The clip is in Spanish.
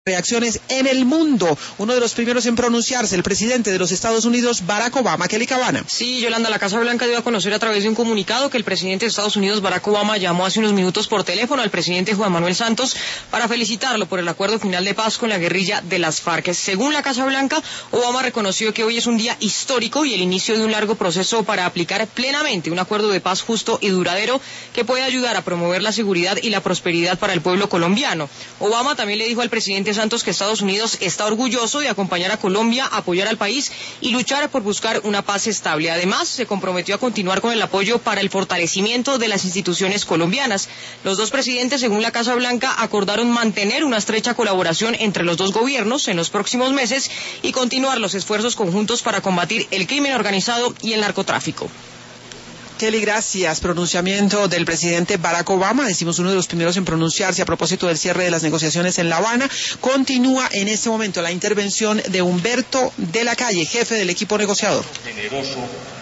reacciones en el mundo. Uno de los primeros en pronunciarse, el presidente de los Estados Unidos, Barack Obama. Kelly Cabana. Sí, Yolanda, la Casa Blanca dio a conocer a través de un comunicado que el presidente de Estados Unidos, Barack Obama, llamó hace unos minutos por teléfono al presidente Juan Manuel Santos para felicitarlo por el acuerdo final de paz con la guerrilla de las FARC. Según la Casa Blanca, Obama reconoció que hoy es un día histórico y el inicio de un largo proceso para aplicar plenamente un acuerdo de paz justo y duradero que puede ayudar a promover la seguridad y la prosperidad para el pueblo colombiano. Obama también le dijo al presidente Santos que Estados Unidos está orgulloso de acompañar a Colombia, apoyar al país y luchar por buscar una paz estable. Además, se comprometió a continuar con el apoyo para el fortalecimiento de las instituciones colombianas. Los dos presidentes, según la Casa Blanca, acordaron mantener una estrecha colaboración entre los dos gobiernos en los próximos meses y continuar los esfuerzos conjuntos para combatir el crimen organizado y el narcotráfico. Kelly, gracias. Pronunciamiento del presidente Barack Obama, decimos uno de los primeros en pronunciarse a propósito del cierre de las negociaciones en La Habana. Continúa en este momento la intervención de Humberto de la Calle, jefe del equipo negociador.